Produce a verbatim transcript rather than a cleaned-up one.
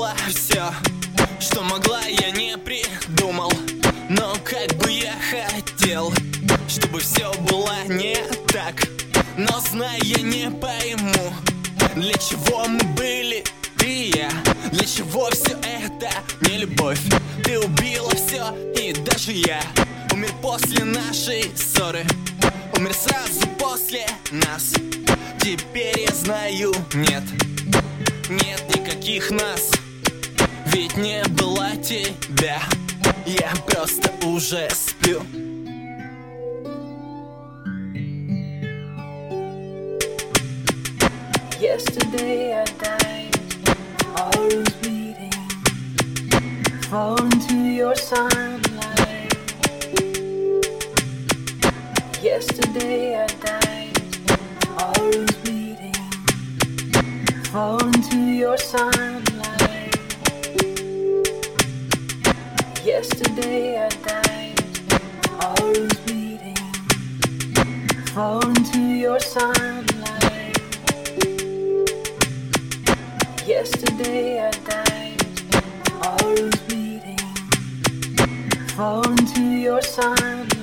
было все, что могла, я не придумал. Но как бы я хотел, чтобы все было не так. Но знай, я не пойму, для чего мы были, ты и я. Для чего все это не любовь? Ты убила все, и даже я умер после нашей ссоры, умер сразу после нас. Теперь я знаю, нет, нет никаких нас. Ведь не было тебя, я просто уже сплю. Yesterday I died, I was bleeding, fall into your sunlight. Yesterday I died, I was bleeding, fall into your sunlight. Yesterday I died, I was bleeding, fall into your sunlight. Yesterday I died, I was bleeding, fall into your sunlight.